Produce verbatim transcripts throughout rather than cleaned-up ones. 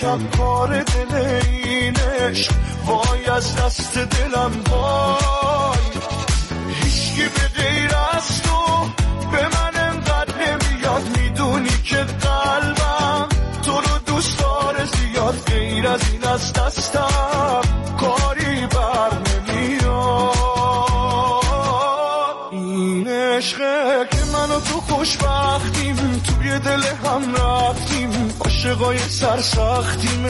یکم کار دل اینش وای از دست دلم وای هیچکی به غیر از تو به من انقدر نمیاد میدونی که قلبم تو رو دوست داره زیاد غیر از این از دستم کاری بر نمیاد این عشقه که من و تو خوشبختیم توی دل هم رفتیم عاشقای سرسختیم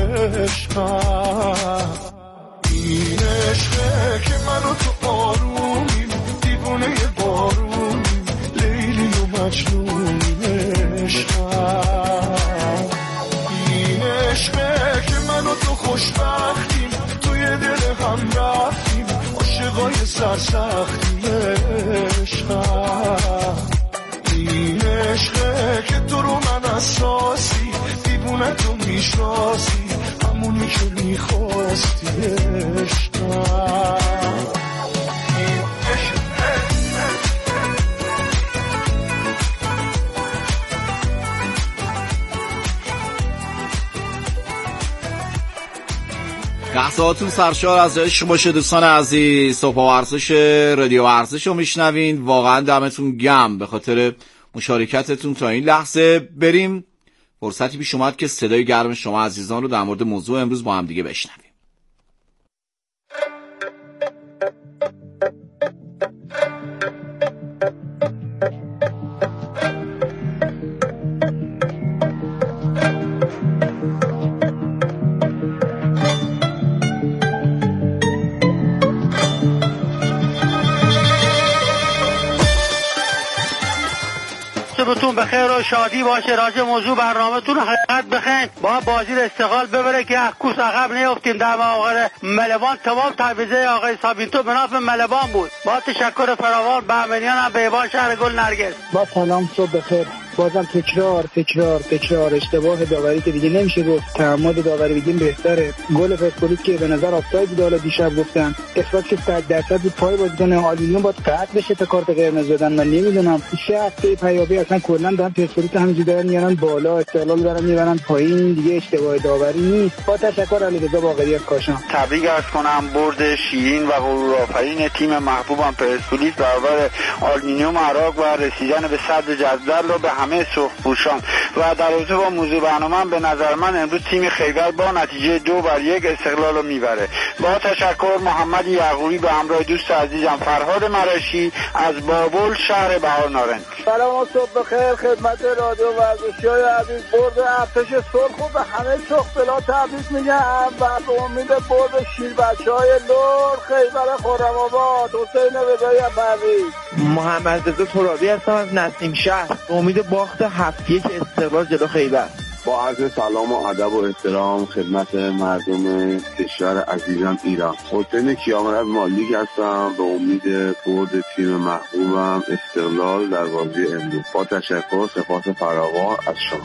عشقم این عشقه که من و تو آرومیم دیوونه بارونیم لیلی و مجنونیم عشقم این عشقه که من و تو خوشبختیم توی دل هم رفتیم عاشقای سرسختیم عشقم این عشقه که تو رو من اساسی دیوونه تو میشناسی همونی که میخواستی عشقم این عشقه ده ساعتون سرشار از عشق باشه دوستان عزیز. صبح ورزش رادیو ورزش رو میشنوین. واقعا دمتون گرم به خاطر مشارکتتون تا این لحظه. بریم فرصتی پیش اومد که صدای گرم شما عزیزان رو در مورد موضوع امروز با هم دیگه بشنویم. صبحتون بخیر و شادی باشه. راجع موضوع برنامه‌تون حقیقت بخین با بازی استقلال ببره که کوس عقب نیافتیم در مواقع ملوان. تمام تعویضه آقای سابینتو به نفع ملوان بود. با تشکر فراوان به امنیان هم به ایوان شهر گل نرگس. با سلام صبح بخیر. بازم تکرار تکرار تکرار اشتباه داوری که دیگه نمیشه گفت تعمد داوری بگیم بهتره. گل پرسپولیس که به نظر آفساید بود حالا دیشب گفتن اخراج که صد درصد بود پای بازیکن آلیون باید قطع بشه تا کارت قرمز بدن. من نمیدونم سه هفته پیابی اصلا کلا دارن پرسپولیس همینجوری دارن میارن بالا استقلال دارن میبرن پایین. دیگه اشتباه داوری نیست. با تشکر علیرضا باقری از کاشان. تبریک عرض کنم برد شیرین و غرورآفرین تیم محبوبم پرسپولیس برابر آلومینیوم عراق و رسیدن به صدر جدول رو به همه سرخپوشان. و در رابطه با موضوع برنامه به نظر من امروز تیم خیبر با نتیجه دو بر یک استقلال رو میبره. با تشکر محمد یعقوبی به همراه دوست عزیزم فرهاد مرشی از بابل شهر بهارنارنج. سلام و صبح بخیر خدمت رادیو ورزشی‌های عزیز. برد ارتش سرخ به همه شخصلا تبریک میگم و به امید برد شیر بچه‌های لور خیبر خرم‌آباد. حسین ودایی پرویز. محمد رضا ترابی هستم از نسیم شهر. به امید باخت هفت یک استقلال جلو خیبر. با عرض سلام و ادب و احترام خدمت مردم کشور عزیزم ایران. حسین کیامرد مالک هستم. به امید برد تیم محبوبم استقلال در بازی امروز. با تشکر سپاس فراوان از شما.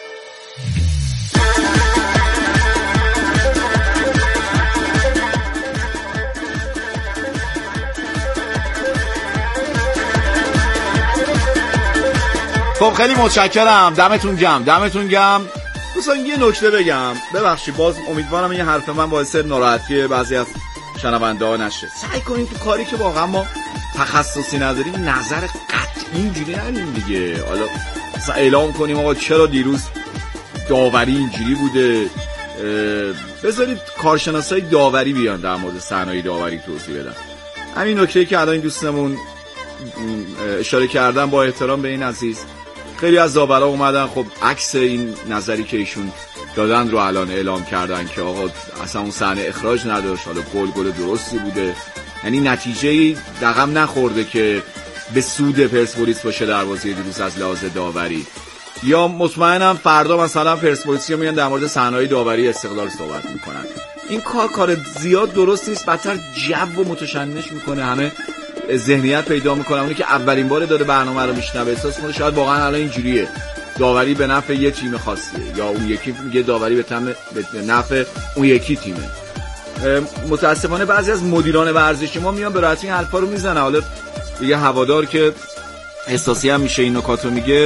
خب خیلی متشکرم. دمتون گرم دمتون گرم. دوستان یه نکته بگم، ببخشید باز امیدوارم این حرف من باعث ناراحتی بعضی از شنونده ها نشه. سعی کنیم تو کاری که واقعا ما تخصصی نداریم نظر قطعی اینجوری ندیم دیگه. حالا اعلام کنیم آقا چرا دیروز داوری اینجوری بوده، بذارید کارشناسای داوری بیان در مورد صحنه‌های داوری توضیح بدن. همین نکته که الان این دوستمون اشاره کردن با احترام به این عزیز، خیلی از داورا اومدن خب عکس این نظری که ایشون دادن رو الان اعلام کردن که آقا اصلا اون صحنه اخراج نداشت، حالا گل گل درستی بوده، یعنی نتیجه‌ای رقم نخورده که به سود پرسپولیس باشه در بازی دیروز از لحاظ داوری. یا مطمئنم فردا مثلا پرسپولیسیا میان در مورد صحنه‌های داوری استقلال صحبت میکنن. این کار کار زیاد درست نیست، بدتر جو متشنج میکنه، همه ذهنیت پیدا میکنه. اونی که اولین بار داره برنامه رو میشنوه احساس کنه شاید واقعا الان اینجوریه، داوری به نفع یه تیم خاصیه یا اون یکی میگه داوری به نفع اون یکی تیمه. متاسفانه بعضی از مدیران ورزشی ما میان به راحتی این حرفا رو میزنن. حالا دیگه هوادار که احساسی هم میشه این نکات رو میگه،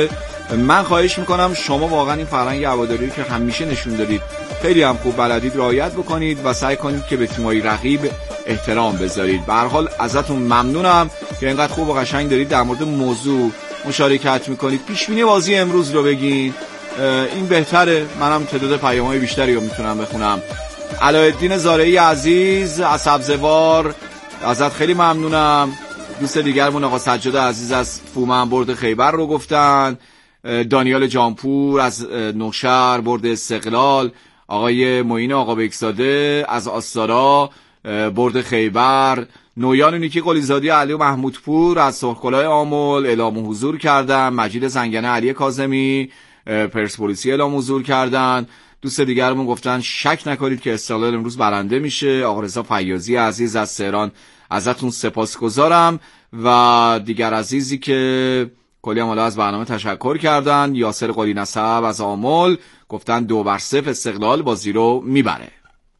من خواهش میکنم شما واقعا این فرهنگ هواداری که همیشه نشون دادید خیلی هم خوب بلدید رعایت بکنید و سعی کنید که به تیم‌های رقیب احترام بذارید. به هر حال ازتون ممنونم که اینقدر خوب و قشنگ دارید در مورد موضوع مشارکت میکنید. پیش بینی بازی امروز رو بگین، این بهتره. منم تعداد پیام‌های بیشتری رو میتونم بخونم. علایالدین زارعی عزیز از سبزوار، ازت خیلی ممنونم. دوست دیگرمون آقا سجاد عزیز از فومن برد خیبر رو گفتن. دانیال جانپور از نوشهر برد استقلال. آقای معین آقا بکزاده از آستارا برد خیبر. نویان نیکی قلیزادی علی و محمودپور از سرخکلاه آمل اعلام حضور کردن. مجید زنگنه علی کاظمی پرسپولیسی اعلام حضور کردن. دوست دیگرمون گفتن شک نکنید که استقلال امروز برنده میشه. آقا رضا فیاضی عزیز از تهران ازتون سپاسگزارم و دیگر عزیزی که کلی هم از برنامه تشکر کردن. یاسر قلی نسب از آمل گفتن دو بر صفر استقلال بازی رو میبره.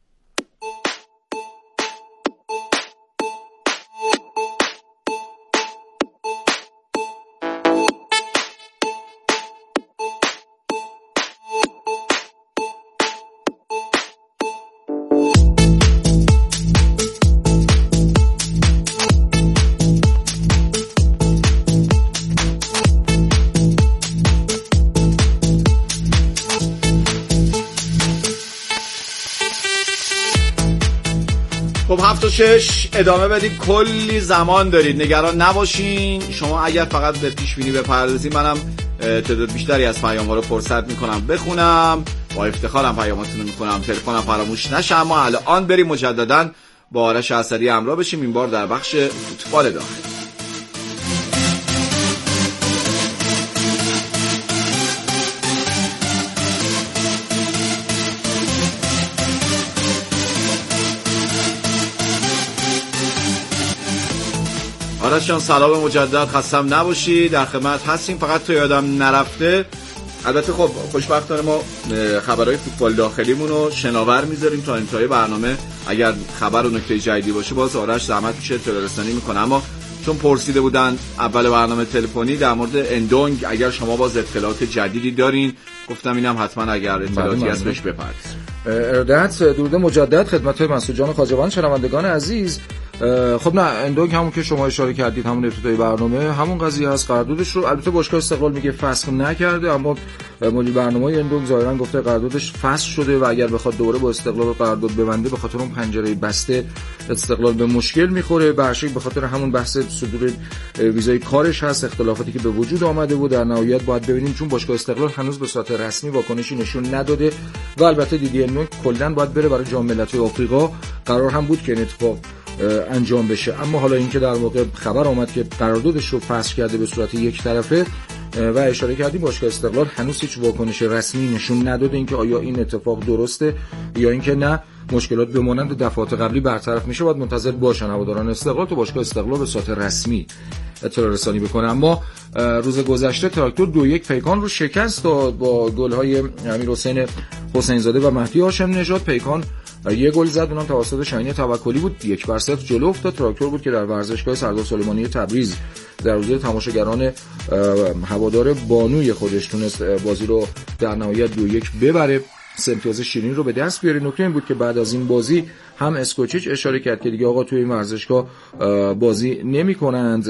خب هفت و شش ادامه بدید، کلی زمان دارید، نگران نباشین. شما اگر فقط به پیش بینی بپردازید منم تعداد بیشتری از پیام ها رو فرصت میکنم بخونم، با افتخارم پیاماتون رو میکنم، تلفنم فراموش نشه. اما الان بریم مجددا با آرش اسدی همراه بشیم، این بار در بخش فوتبال داخلی. آرش جان سلام مجدد، خستم نباشی، در خدمت هستیم. فقط تو یادم نرفته، البته خب خوشبختانه ما خبرهای فوتبال داخلیمون رو شناور میذاریم تا انتهای برنامه. اگر خبر و نکته جدیدی باشه باز آرش زحمت میشه اطلاع رسانی میکنه. اما چون پرسیده بودن اول برنامه تلفنی در مورد اندونگ، اگر شما باز اطلاعات جدیدی دارین گفتم اینم حتما اگر اطلاعاتی هست بهش بپردازید. ارادت درود مجدد خدمت مسعود جان خواجوان، شنوندگان عزیز. خب نه، اندونگ همون که شما اشاره کردید همون ابتدای برنامه همون قضیه هست. قراردادش رو البته باشگاه استقلال میگه فسخ نکرده، اما مدیر برنامه‌ی اندونگ ظاهرا گفته قراردادش فسخ شده و اگر بخواد دوباره با استقلال قرارداد ببنده به خاطر اون پنجره بسته استقلال به مشکل میخوره. به هر شکل به خاطر همون بحث صدور ویزای کارش هست، اختلافاتی که به وجود آمده بود. در نهایت باید ببینیم، چون باشگاه استقلال هنوز به صورت رسمی واکنشی نشون نداده و البته دیدی اندونگ کلا باید بره برای جام ملت‌های آفریقا. قرار هم بود که این اتفاق انجام بشه، اما حالا اینکه در واقع خبر آمد که قراردادش رو فسخ کرده به صورت یک طرفه و اشاره کردیم باشگاه استقلال هنوز هیچ واکنش رسمی نشون نداده اینکه آیا این اتفاق درسته یا اینکه نه مشکلات به مانند دفعات قبلی برطرف میشه. باید منتظر باشن هواداران استقلال تو باشگاه استقلال به صورت رسمی اطلاع رسانی بکنه. اما روز گذشته تراکتور دو یک پیکان رو شکست داد با گل‌های امیرحسین حسین‌زاده و مهدی هاشم نژاد. پیکان یه گل زد، اونم توسط شاهین توکلی بود. یک بر صفر جلو افتاد. تراکتور بود که در ورزشگاه سردار سلیمانی تبریز در حضور تماشاگران هوادار بانوی خودش تونست بازی رو در نهایت دو یک ببره، سه امتیاز شیرین رو به دست بیاره. نکته این بود که بعد از این بازی هم اسکوچیچ اشاره کرد که دیگه آقا توی این ورزشگاه بازی نمی‌کنند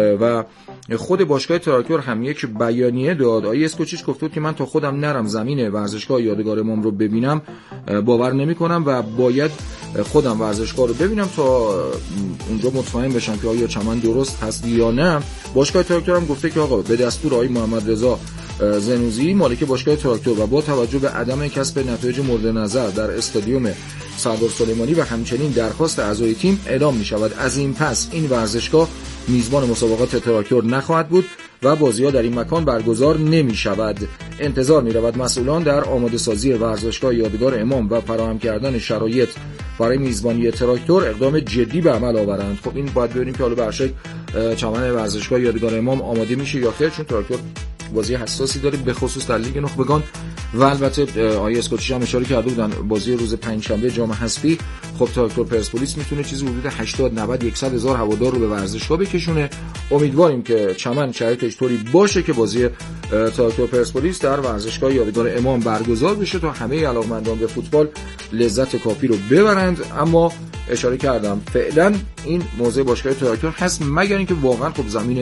و خود باشگاه تراکتور هم یک بیانیه داد. آقای اسکوچیچ گفت بود که من تا خودم نرم زمین ورزشگاه یادگار امام رو ببینم باور نمی‌کنم و باید خودم ورزشگاه رو ببینم تا اونجا مطمئن بشم که آیا چمن درست هست یا نه. باشگاه تراکتور هم گفته که آقا به دستور آقای محمد رضا زنوزی مالک باشگاه تراکتور و با توجه به عدم کسب نتایج مورد نظر در استادیوم سردار سلیمانی و همچنین درخواست اعضای تیم اعلام می شود از این پس این ورزشگاه میزبان مسابقات تراکتور نخواهد بود و بازی‌ها در این مکان برگزار نمی شود. انتظار می رود مسئولان در آماده سازی ورزشگاه یادگار امام و فراهم کردن شرایط برای میزبانی تراکتور اقدام جدی به عمل آورند. خب این باید ببینیم که حالا به هر شکل چمن ورزشگاه یادگار امام آماده میشه یا خیر، چون تراکتور بازی حساسی داره به خصوص در لیگ نخبگان و البته آقای اسکوچی هم اشاره کرده بودن بازی روز پنجشنبه جام حذفی خب تراکتور پرسپولیس میتونه چیزی حدود هشتاد نود صد هزار هوادار رو به ورزشگاه بکشونه. امیدواریم که چمن شرایطش طوری باشه که بازی تراکتور پرسپولیس در ورزشگاه یادگار امام برگزار بشه تا همه علاقمندان به فوتبال لذت کافی رو ببرند. اما اشاره کردم فعلا این موضع باشگاه تراکتور هست مگر اینکه واقعا خب زمین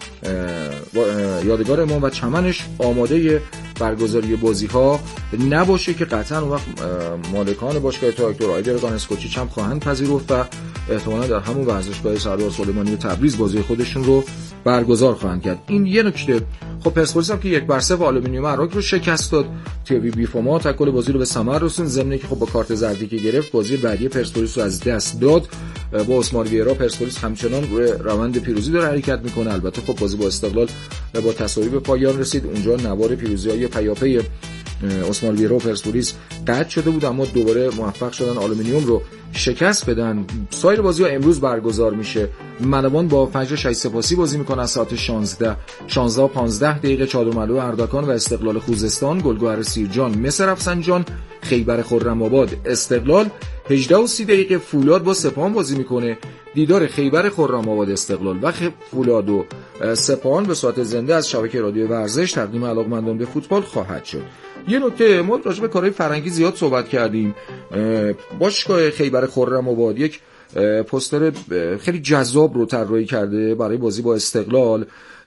یادگار امام و چمنش آماده برگزاری بازی ها نباشه که قطعا اون وقت مالکان باشگاه تراکتور آقای درگان اسکوچیچ هم خواهند پذیرفت و احتمالاً در همون ورزشگاه سردار سلیمانی تبریز بازی خودشون رو برگزار خواهند کرد. این یه نکته. خب پرسپولیس هم که یک بر صفر آلومینیوم عراق رو شکست داد، تیوی بیفوما تکل بازی رو به ثمر رسوند، ضمن که خب با کارت زردی که گرفت بازی بعدی پرسپولیس رو از دست داد. با اسمال ویرا پرسپولیس همچنان روی روند پیروزی داره حرکت میکنه. البته خب بازی با استقلال با تساوی به پایان رسید، اونجا نوار پیروزی‌های پیاپی اسمال ویرا و پرسپولیس قطع شده بود اما دوباره موفق شدن آلومینیوم رو شکست بدن. سایر بازی‌ها امروز برگزار میشه. منوان با فجر شش سپاسی بازی میکنه از ساعت شانزده شانزده و پانزده دقیقه، چادرملو اردکان و استقلال خوزستان، گلگهر سیرجان مصر رفسنجان، خیبر خرم‌آباد استقلال. هجده و سی دقیقه فولاد با سپاهان بازی میکنه. دیدار خیبر خرم‌آباد استقلال و فولاد و سپاهان به صورت زنده از شبکه رادیو ورزش تقدیم علاقمندان به فوتبال خواهد شد. یه نکته، ما راجع به کارهای فرنگی زیاد صحبت کردیم. باشگاه خیبر خرم‌آباد یک پوستر خیلی جذاب رو طراحی کرده برای بازی با استقلال.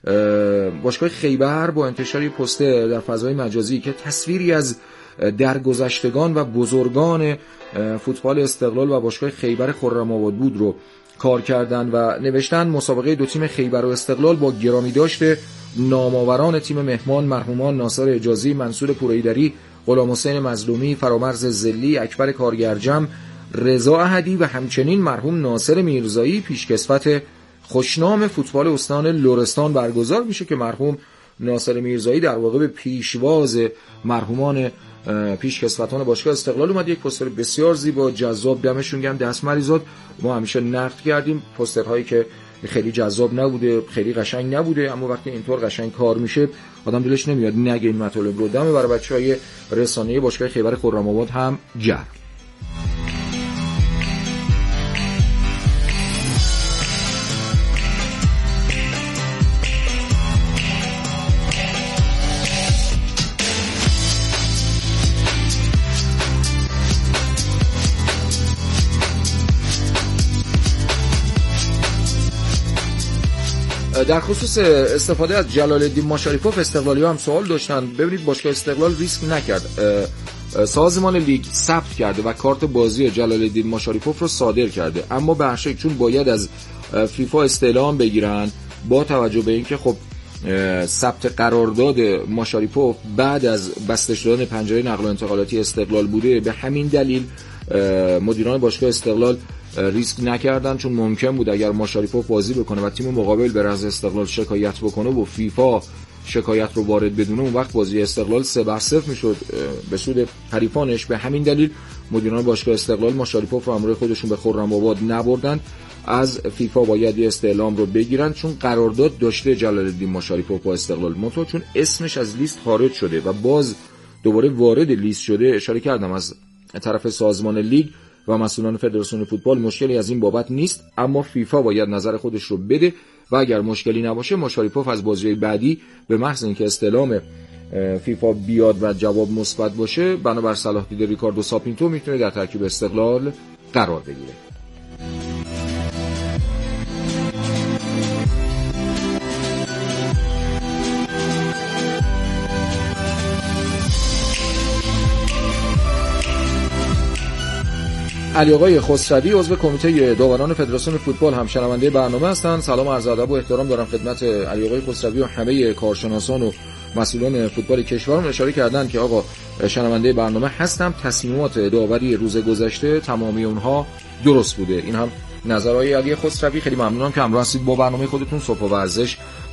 باشگاه خیبر با انتشار پوستر در فضای مجازی که تصویری از درگذشتگان و بزرگان فوتبال استقلال و باشگاه خیبر خرم‌آباد بود رو کار کردن و نوشتن مسابقه دو تیم خیبر و استقلال با گرامی داشته نامآوران تیم مهمان مرحومان ناصر حجازی، منصور پورایدری، غلام حسین مظلومی، فرامرز زلی، اکبر کارگرجم، رضا احدی و همچنین مرحوم ناصر میرزایی پیشکسوت خوشنام فوتبال استان لرستان برگزار میشه که مرحوم ناصر میرزایی در واقع به پیشواز مرحومان پیشکسوتان باشگاه استقلال اومد. یک پوستر بسیار زیبا جذاب، دمشون گرم دست مریزاد. ما همیشه نقد کردیم پوسترهایی که خیلی جذاب نبوده، خیلی قشنگ نبوده، اما وقتی اینطور قشنگ کار میشه آدم دلش نمیاد نگه این مطالب رو. دم برای بچهای رسانه‌ای باشگاه خیبر خرم‌آباد هم گرم. در خصوص استفاده از جلال الدین ماشاریپوف استقلالی‌ها هم سوال داشتن. ببینید باشگاه استقلال ریسک نکرد، سازمان لیگ ثبت کرده و کارت بازی جلال الدین ماشاریپوف رو صادر کرده، اما به هر شکل چون باید از فیفا استعلام بگیرن با توجه به اینکه خب ثبت قرارداد ماشاریپوف بعد از بسته شدن پنجره نقل و انتقالاتی استقلال بوده، به همین دلیل مدیران باشگاه استقلال ریسک نکردن، چون ممکن بود اگر ماشاریپوف بازی بکنه و تیم مقابل بر از استقلال شکایت بکنه و فیفا شکایت رو وارد بدونه، اون وقت بازی استقلال سه بر صفر میشد به سود حریفانش. به همین دلیل مدیران باشگاه استقلال ماشاریپوف رو همراه خودشون به خرم‌آباد نبردن. از فیفا باید یه استعلام رو بگیرن چون قرارداد داشته جلال الدین ماشاریپوف با استقلال، منتها چون اسمش از لیست خارج شده و باز دوباره وارد لیست شده، اشاره کردم از طرف سازمان لیگ و مسئولان فدراسیون فوتبال مشکلی از این بابت نیست، اما فیفا باید نظر خودش رو بده و اگر مشکلی نباشه ماشاریپوف از بازی بعدی به محض اینکه استعلام فیفا بیاد و جواب مثبت باشه بنابر صلاح دید ریکاردو ساپینتو میتونه در ترکیب استقلال قرار بگیره. علی آقای خسروی عضو کمیته داوران فدراسیون فوتبال هم شنونده برنامه هستند. سلام عرض ادب و احترام دارم خدمت علی آقای خسروی و همه کارشناسان و مسئولان فوتبال کشورم. اشاره کردن که آقا شنونده برنامه هستم، تصمیمات داوری روز گذشته تمامی اونها درست بوده. این هم نظرهای علی خسروی. خیلی ممنونم که همراه هستید با برنامه خودتون صبح و ورزش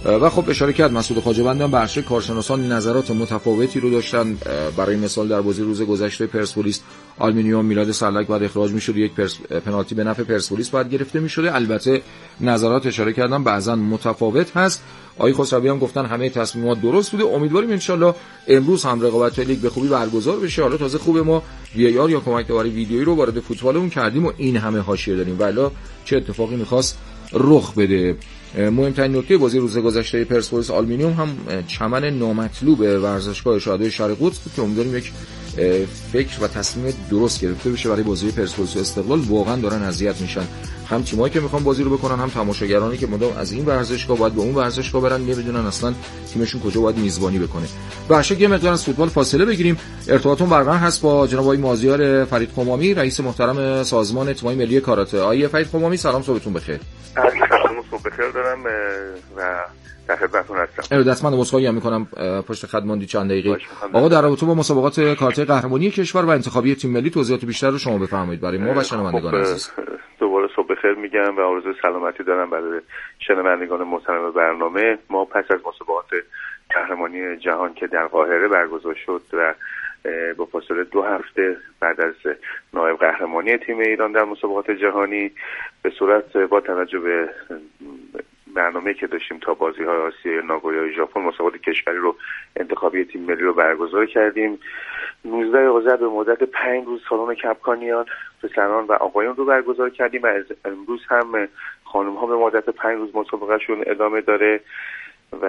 و خب اشاره کرد مسعود خواجه‌وند هم بخش کارشناسان نظرات متفاوتی رو داشتن. برای مثال در بازی روز گذشته پرسپولیس آلومینیوم، میلاد سرلک بعد اخراج میشد، یک پرس... پنالتی به نفع پرسپولیس باید گرفته میشده. البته نظرات اشاره کردن بعضا متفاوت هست. آقای خسروی هم گفتن همه تصمیمات درست بوده. امیدواریم ان شاءالله امروز هم رقابت لیگ به خوبی برگزار بشه. حالا تازه خوبه ما وی ای آر یا کمک داوری ویدیویی رو وارد فوتبالمون کردیم و این همه حاشیه داریم، والا چه اتفاقی می‌خواست رخ بده. مهمترین نکته بازی روز گذشته پرسپولیس آلومینیوم هم چمن نامطلوب ورزشگاه شهدای شرق قدس بود که امیدواریم یک فکر و تصمیم درست گرفته بشه برای بازی پرسپولیس و استقلال. واقعا دارن اذیت میشن، هم تیمایی که میخوان بازی رو بکنن، هم تماشاگرانی که مدام از این ورزشگاه باید به اون ورزشگاه برن، نمیدونن اصلا تیمشون کجا باید میزبانی بکنه. باشه یه مقدار از فوتبال فاصله بگیریم. ارتباطمون برقرار هست با جناب آقای مازیار فرید قمامی، رئیس محترم سازمان تیم‌های ملی کاراته. آقای فرید قمامی سلام، صبحتون بخیر. سلام، صبح بخیر دارم و در خدمتتون هستم. ارادتمند، عذرخواهی می‌کنم پشت خط موندی چند دقیقه. آقا در رابطه با مسابقات کاراته قهرمانی کشور و انتخابی تیم ملی توضیحات بیشتر رو شما بفرمایید برای ما و شنوندگان عزیز. دوباره صبح بخیر میگم و آرزوی سلامتی دارم برای شنوندگان محترم برنامه. ما پس از مسابقات قهرمانی جهان که در قاهره برگزار شد و با فاصله دو هفته بعد از نایب قهرمانی تیم ایران در مسابقات جهانی، به صورت با توجه به برنامه‌ای که داشتیم تا بازی‌های آسیای ناگویا ژاپن مسابقات کشوری رو انتخابی تیم ملی رو برگزار کردیم. نوزده آذر به مدت پنج روز سالن کپکانیان پسران و آقایان رو برگزار کردیم و امروز هم خانم‌ها به مدت پنج روز مسابقهشون ادامه داره و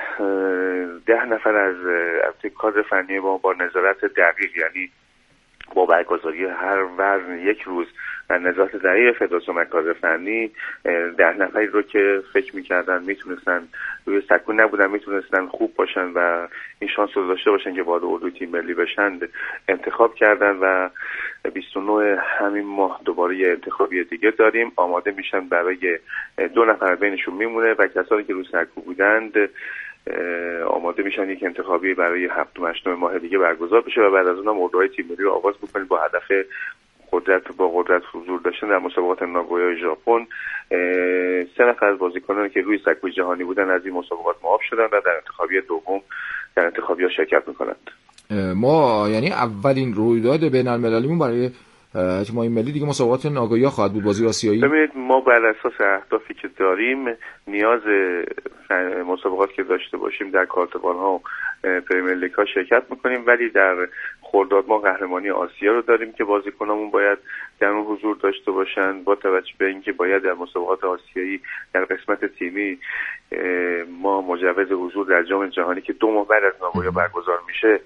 ده نفر از کادر فنی ما با نظارت دقیق، یعنی با برگزاری هر وزن یک روز و نظارت دقیق فدراسیون کادر فنی، ده نفری رو که فکر می‌کردن میتونستن روی سکون نبودن میتونستن خوب باشن و این شانس رو داشته باشن که وارد اردوی تیم ملی بشن انتخاب کردن و بیست و نه همین ماه دوباره یه انتخابی دیگه داریم. آماده میشن برای دو نفر بینشون میمونه و کسانی که روی سکو بودند آماده میشن یک انتخابی برای هفتم هشتم ماه دیگه برگزار بشه و بعد از اونم اردوهای تیم ملی رو آغاز بکنیم با هدف قدرت با قدرت حضور داشتن در مسابقات ناگویا ژاپن. سه نفر از بازیکنان که روی سکوی جهانی بودن از این مسابقات معاف شدن و در انتخابی دوم در انتخابی‌ها شرکت میکنند. ما یعنی اولین رویداد بین‌المللیمون برای تیم‌های ملی دیگه مسابقات ناگویا خواهد بود، بازی آسیایی. ببینید ما بر اساس اهدافی که داریم نیاز مسابقات که داشته باشیم در کارتبان‌ها و پرمیر لیگ ها شرکت میکنیم، ولی در خرداد ما قهرمانی آسیا رو داریم که بازیکنامون باید در اون حضور داشته باشن. با توجه به اینکه باید در مسابقات آسیایی در قسمت تیمی ما مجوز حضور در جام جهانی که دو ماه بعد از ناگویا برگزار میشه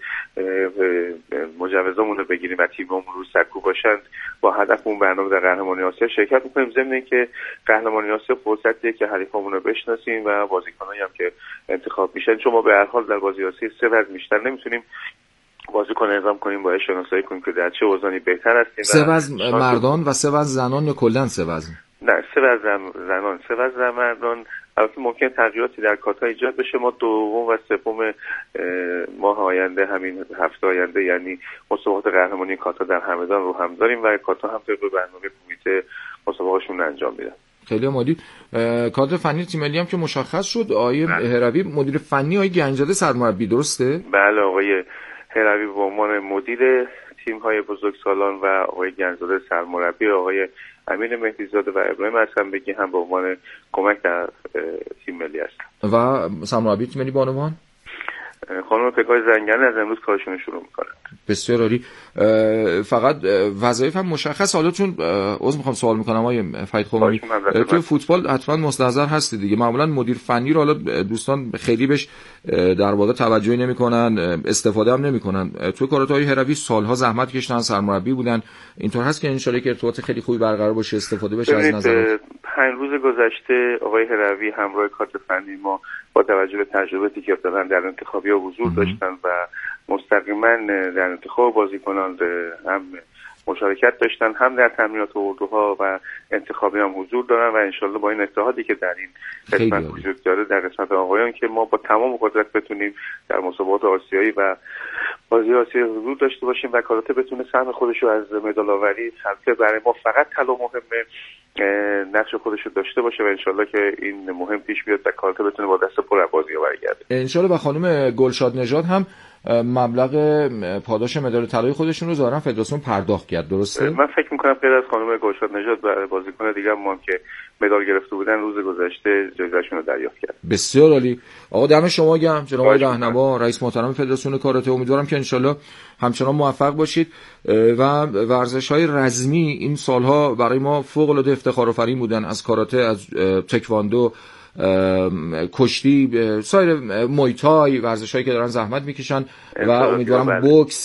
مجوزمون رو بگیریم و تیممون رو سکو باشن، با هدف اون برنامه در قهرمانی آسیا شرکت میکنیم. ضمن اینکه قهرمانی آسیا فرصتیه که حریفامون رو بشناسیم و بازیکنایی هم که انتخاب میشن، چون ما به هر حال در بازی آسیا سه وزن بیشتر نمیتونیم بازیکن اعزام کنیم، باید شناسایی کنیم که در چه وزنی بهتر هستیم. سه وزن مردان و سه وزن زنان یا کلا سه وزن؟ نه، سه وزن زنان، سه وزن مردان. البته ممکن تغییراتی در کاتا ایجاد بشه. ما دوم و سوم ماه آینده، همین هفته آینده، یعنی مسابقات قهرمانی کاتا در همدان رو هم داریم و کاتا هم طبق برنامه کمیته مسابقهشون انجام میدن. خیلی عالی. کادر فنی تیم ملی هم که مشخص شد، آقای هروی مدیر فنی، آقای گنجزاده سرمربی، درسته؟ بله، آقای هروی به عنوان مدیر تیم‌های بزرگسالان و آقای گنجزاده سرمربی، آقای امین مهدیزاده و ابراهیم حسن‌بگی هم به عنوان کمک در تیم ملی هستن. و سرمربی تیم ملی بانوان خانم پگاه زنگنه از امروز کارشون شروع میکنن. بسیار عالی. فقط وظایف هم مشخص. حالا چون عذر میخوام سوال میکنم آقای فرید قمامی، تو فوتبال حتما مستحضر هستی دیگه، معمولا مدیر فنی رو حالا دوستان خیلی بهش در واقع توجهی نمیکنن، استفاده هم نمیکنن. تو کاراته های هروی سالها زحمت کشیدن، سرمربی بودن. اینطور هست که ان شاءالله که ارتباط خیلی خوبی برقرار باشه، استفاده بشه از نظرات. پنج روز گذشته آقای هروی همراه کادر فنی ما با توجه به تجربه‌ای که دارن در انتخابی‌ها حضور داشتن و مستقیما در انتخاب بازیکنان هم مشارکت داشتن، هم در تمرینات اردوها و انتخابی هم حضور دارن و انشالله با این اتحادی که در این قسمت وجود داره در قسمت آقایان که ما با تمام قدرت بتونیم در مسابقات آسیایی و بازی آسیا حضور داشته باشیم و کاراته بتونه سهم خودش رو از مدال آوری البته برای ما فقط طلا مهمه، نقش خودش رو داشته باشه و انشالله که این مهم پیش بیاد و کاراته بتونه با دست پر بازی برگرده انشالله. و خانم گلشاد نژاد هم مبلغ پاداش مدال طلای خودشون رو ظاهرا فدراسیون پرداخت کرد، درسته؟ من فکر می‌کنم غیر از خانم گلشاد نژاد و بازیکن دیگه هم که مدال گرفته بودن روز گذشته جایزه‌شون رو دریافت کرد. بسیار عالی. آقا دم شما گرم جناب آقای راهنما رئیس محترم فدراسیون کاراته. امیدوارم که انشالله همچنان موفق باشید و ورزش‌های رزمی این سالها برای ما فوق‌العاده افتخارآفرین بودن، از کاراته، از تکواندو، کشتی، سایر مویتای، ورزش‌هایی که دارن زحمت میکشن و امیدوارم بوکس،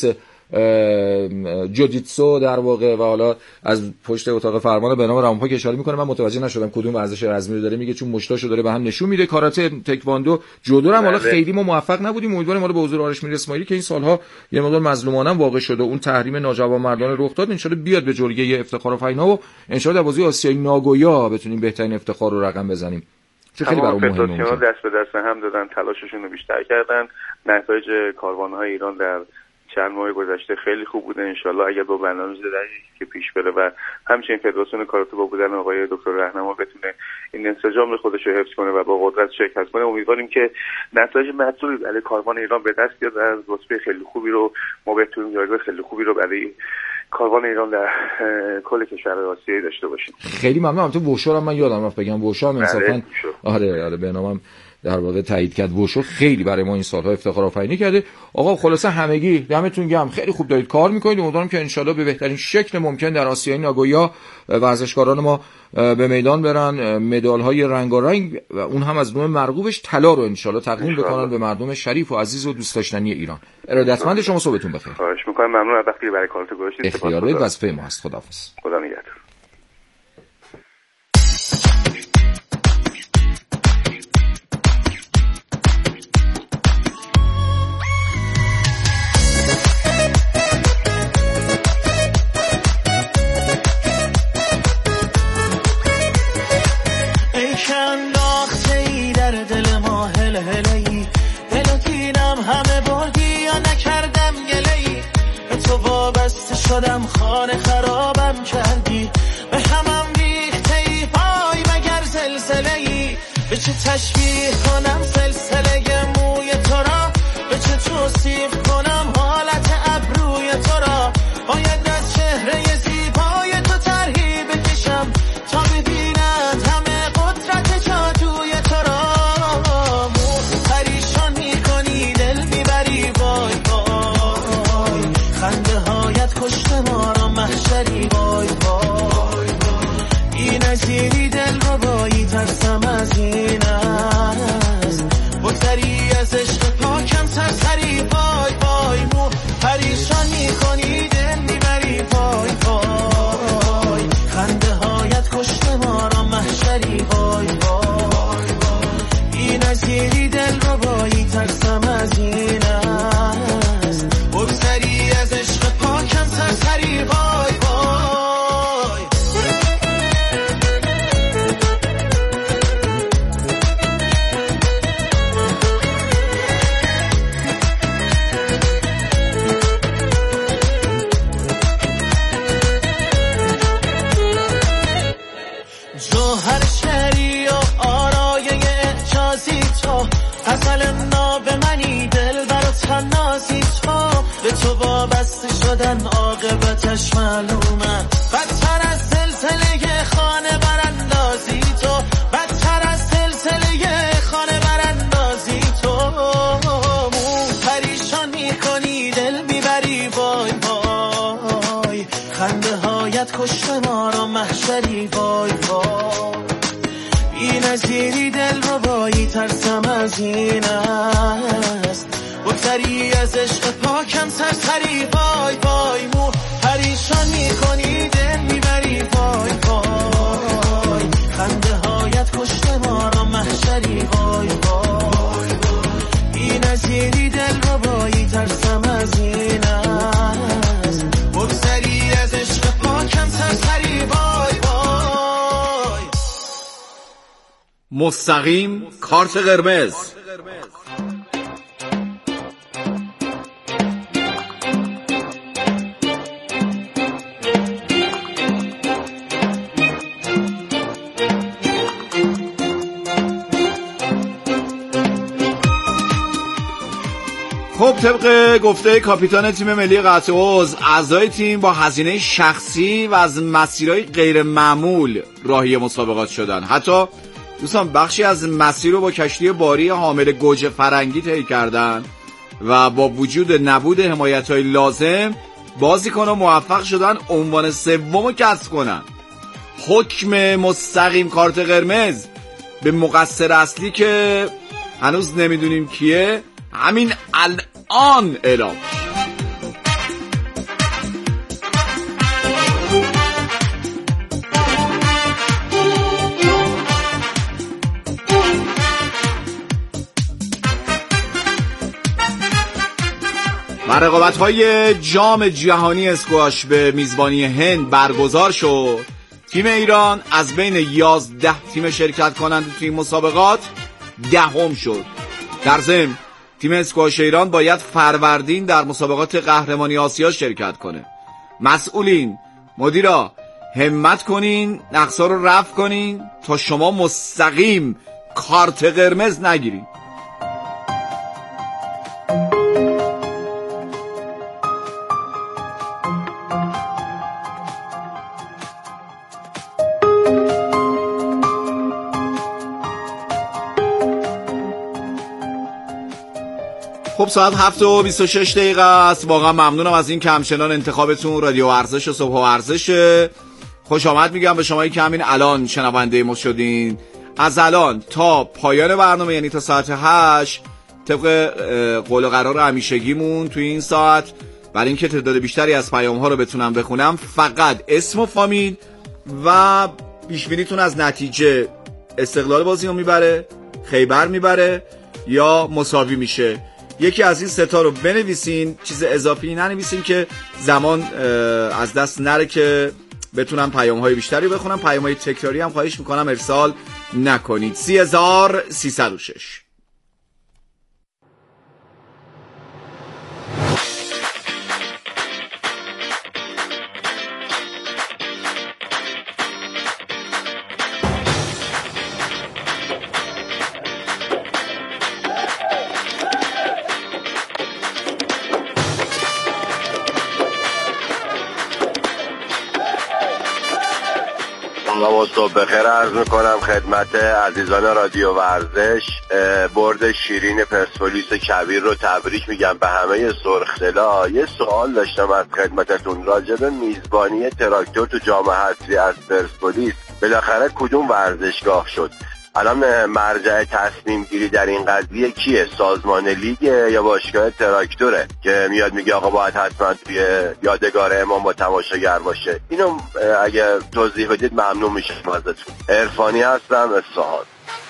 جوجیتسو در واقع و حالا از پشت اتاق فرمان به نام رامپا که اشاره میکنه من متوجه نشدم کدوم ورزش رزمی رو داره میگه، چون مشتاشو داره به هم نشون میده. کاراته، تکواندو، جودو هم حالا خیلی ما موفق نبودیم. امیدواریم حالا به حضور آرش میر اسماعیلی که این سالها یه مقدار مظلومانه واقع شده اون تحریم ناجوانمردانه رخ داد، ان شاءالله بیاد به جلگه افتخارآفرین‌ها و ان شاءالله در بازی آسیایی ناگویا بتونیم بهترین افتخار رو رقم بزنیم. چه خیلی برام مهمه. دست به دست هم دادن، تلاششون رو بیشتر کردن. نتایج کاروان‌های ایران در چند ماه گذشته خیلی خوب بوده. انشالله اگر با برنامه دقیقی که پیش بره و همچنین فدراسیون کاراته با بودن آقای دکتر راهنما بتونه این انسجام خودش رو حفظ کنه و با قدرت شرکت کنه، امیدواریم که نتایج مطلوبی برای کاروان ایران به دست بیاد و از رتبه خیلی خوبی رو ما بتونیم جایگاه خیلی خوبی رو برای کاروان ایران در کل کشور آسیایی داشته باشیم. خیلی ممنونم. تو ووشو من یادم رفت بگم، ووشو هم انصافا آره آره به نامم در واقع تایید کرد. ووشو خیلی برای ما این سالها افتخار آفرینی کرده. آقا خلاصه همگی دمتون گرم، خیلی خوب دارید کار میکنید. امیدوارم که انشالله به بهترین شکل ممکن در آسیای ناگویا ورزشکاران ما به میدان برن، مدال های رنگارنگ و اون هم از نوع مرغوبش طلا رو انشالله تقدیم بکنن به مردم شریف و عزیز و دوست داشتنی ایران. ارادتمند شما، صبحتون بخیر. خواهش میکنم، ممنون از وقتی برای کارت گذاشتید. اختیار دارید، وظیفه ما است. خداحافظ. خدا نگهدار. شدم خانه خرابم کردی، به همم ریخته ای پای مگر سلسله ای، به چه تشبیه کنم سلسله موی تو را، به چه توصیف کنم حالت ابروی تو را، باید از چهره زیبای تو طرحی بکشم تا ببیند همه قدرت جادوی تو را، مو پریشان میکنی دل میبری وای وای، خنده هایت کشته ما را محشری وای وای، این نزیری دل رو بایی ترسم از این است، بگذری از عشق پاکم سرسری وای وای، مو پریشان میکنی دل میبری وای وای، خنده هایت کشته ما را محشری وای وای، این نزیری دل رو بایی ترسم از این است، بگذری از عشق پاکم سرسری وای وای. جوهر شهری و آرایه اعجازی تو، غزل ناب منی دل برات نازی تو، به تو وابسته شدن عاقبتش معلومه، بدتر از سلسله خانه براندازی تو، بدتر از سلسله خانه براندازی تو، مو پریشان میکنی دل میبری وای وای، خنده هایت کشته ما را محشری وای وای، بی نظیری دل رو بایی ترسم از این است، بگذری از عشق پاکم سرسری وای وای، مو پریشان میکنی دل میبری وای وای، خنده هایت کشته ما را محشری وای وای، بی نظیری دل رو بایی ترسم از این است، بگذری از عشق پاکم سرسری وای وای. مستقیم کارت قرمز. طبق گفته کاپیتان تیم ملی قطعوز، اعضای تیم با هزینه شخصی و از مسیرهای غیر معمول راهی مسابقات شدن. حتی دوستان بخشی از مسیر رو با کشتی باری حامل گوجه فرنگی طی کردن و با وجود نبود حمایت‌های لازم بازیکن‌ها موفق شدن عنوان سوم رو کسب کنن. حکم مستقیم کارت قرمز به مقصر اصلی که هنوز نمیدونیم کیه همین الان اعلام. و رقابت‌های جام جهانی اسکواش به میزبانی هند برگزار شد. تیم ایران از بین یازده تیم شرکت کننده توی مسابقات دهم شد. در ضمن تیم اسکواش ایران باید فروردین در مسابقات قهرمانی آسیا شرکت کنه. مسئولین، مدیرا، همت کنین، نقصا رو رفع کنین تا شما مستقیم کارت قرمز نگیرین. خب ساعت هفت و بیست و شش دقیقه است. واقعا ممنونم از این که همچنان انتخابتون رادیو ورزش و صبح و ورزشه. خوش آمد میگم به شمایی که همین الان شنونده ما شدین. از الان تا پایان برنامه یعنی تا ساعت هشت طبق قول و قرار همیشگیمون توی این ساعت، برای اینکه تعداد بیشتری از پیام ها رو بتونم بخونم، فقط اسم و فامیل و پیشبینیتون از نتیجه، استقلال بازی رو میبره، خیبر میبره یا مساوی میشه. یکی از این ستا رو بنویسین، چیز اضافی ننویسین که زمان از دست نره که بتونم پیام های بیشتری بخونم. پیام های تکراری هم خواهش میکنم ارسال نکنید. سی هزار سیصد و شش. صبح بخیر عرض میکنم خدمت عزیزان رادیو ورزش. برد شیرین پرسپولیس کبیر رو تبریک میگم به همه سرخطلا. یه سوال داشتم از خدمتتون راجع به میزبانی تراکتور تو جام حذفی از پرسپولیس. بالاخره کدوم ورزشگاه شد؟ الان مرجع تصمیم گیری در این قضیه کیه؟ سازمان لیگ یا باشگاه تراکتوره که میاد میگه آقا باید حتما توی یادگار امام با تماشاگر باشه؟ اینو اگه توضیح بدید ممنون میشم ازتون. عرفانی هستم، اصفهان.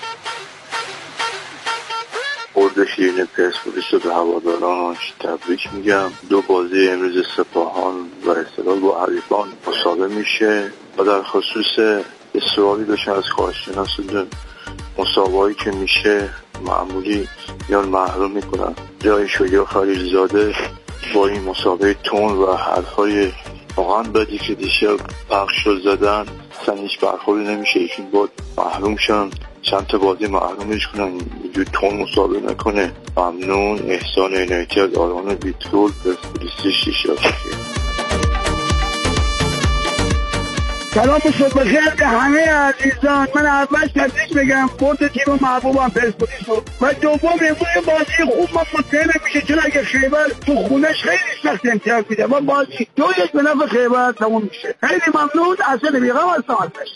برد شیرین پرسپولیس رو به هوادارانش تبریک میگم. دو بازی امروز سپاهان و استقلال با حریفان مساوی میشه و در خصوص یه سوالی داشتن از کارشناسون، مسابقه‌ای که میشه معمولی یا محروم میکنن. جای شویا خلیلزاده با این مسابقه تون و حرفای واقعا بدی که دیشب پخش شد زدن، اصلا هیچ برخوردی نمیشه. ایشون باید محروم شن، چند تا بازی محرومش کنن، اینجور تون مسابقه نکنه. ممنون. احسان عنایتی از آرمان بیترول پرسپولیس شیشا. سلام و صبح بخیر به همه عزیزان. من اول تبریک میگم برد تیم محبوبم پرسپولیس رو و دوم امروز بازی خوب من مطمئن میشه، چون اگه خیبر تو خونش خیلی سخت امتیاز میده و بازی دو یک به نفع خیبر تموم میشه. خیلی ممنون. اصلا بیغم هستم ازش.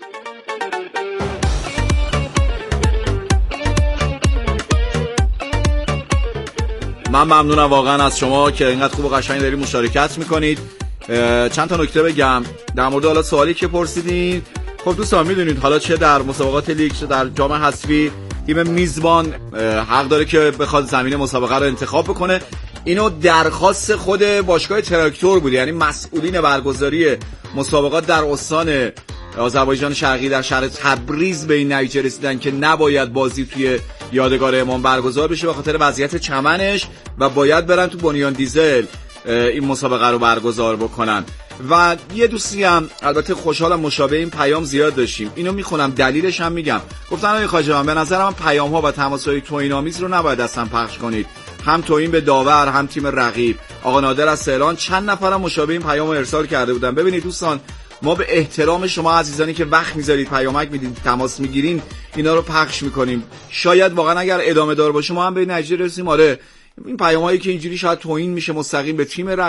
من ممنونم واقعا از شما که اینقدر خوب و قشنگ دارید مشارکت میکنید. چند تا نکته بگم در مورد حالا سوالی که پرسیدین. خب دوستان میدونید حالا چه در مسابقات لیگ چه در جام حذفی تیم میزبان حق داره که بخواد زمین مسابقه رو انتخاب بکنه. اینو درخواست خود باشگاه تراکتور بود، یعنی مسئولین برگزاری مسابقات در استان آذربایجان شرقی در شهر تبریز به این نتیجه رسیدن که نباید بازی توی یادگار امام برگزار بشه به خاطر وضعیت چمنش و باید برن تو بنیان دیزل این مسابقه رو برگزار بکنن. و یه دوستی هم البته خوشحالم مشابه این پیام زیاد داشتیم، اینو میخونم دلیلش هم میگم. گفتن آقای خواجه من به نظر من پیام ها و تماس‌های توهین‌آمیز رو نباید اصلا پخش کنید. هم توهین به داور هم تیم رقیب. آقا نادر از تهران. چند نفرم مشابه این پیامو ارسال کرده بودن. ببینید دوستان، ما به احترام شما عزیزانی که وقت میذارید، پیامک میدید، تماس میگیرین، اینا رو پخش میکنیم. شاید واقعا اگر ادامه دار باشه ما هم به نتیجه رسیم آره این پیامایی که اینجوری شاید توهین میشه مستقیم به تیم